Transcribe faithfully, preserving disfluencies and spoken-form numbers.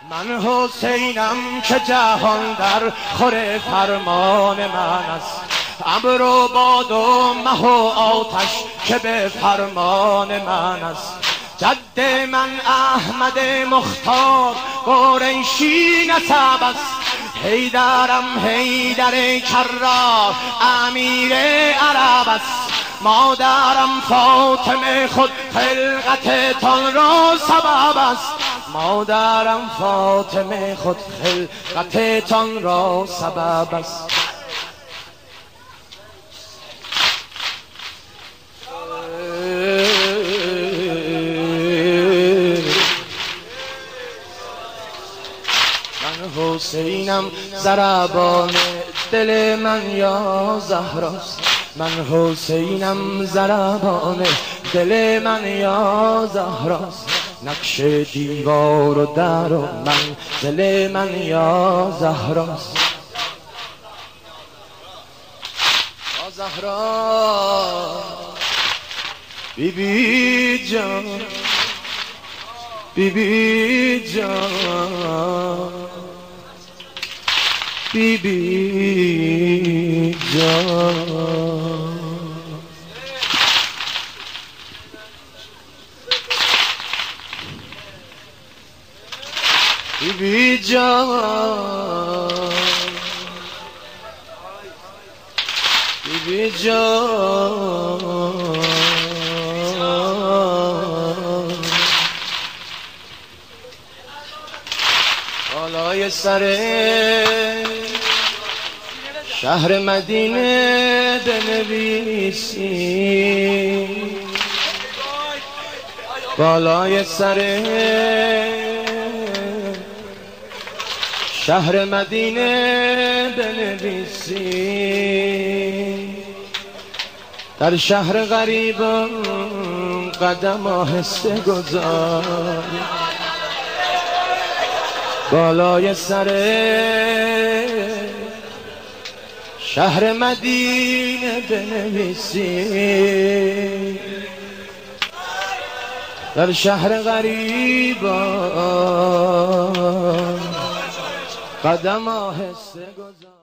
من حسینم که جهان در خور فرمان من است، ابر و باد و مه و آتش که به فرمان من است. جد من احمد مختار قریشی نسب است، حیدرم حیدر کرار امیر عرب است. مادرم فاطمه خود خلقتتان را سبب است، مادرم فاطمه خود خلقتتان را سبب است. من حسینم ضربان دل من یا زهراست، من حسینم ضربان دل من یا زهراست. نقش دیوار و در و منزل من یا زهراست. یا زهرا بی بی جان، بی بی جان، بی بی جان. بی بی جان، بی بی جان، بالای سر شهر مدینه بنویسی، بالای سر شهر مدینه بنویسی. در شهر غریبان قدم آهسته گذار، بالای سر شهر مدینه بنویسی. در شهر غریبان قدم آهسته گذار.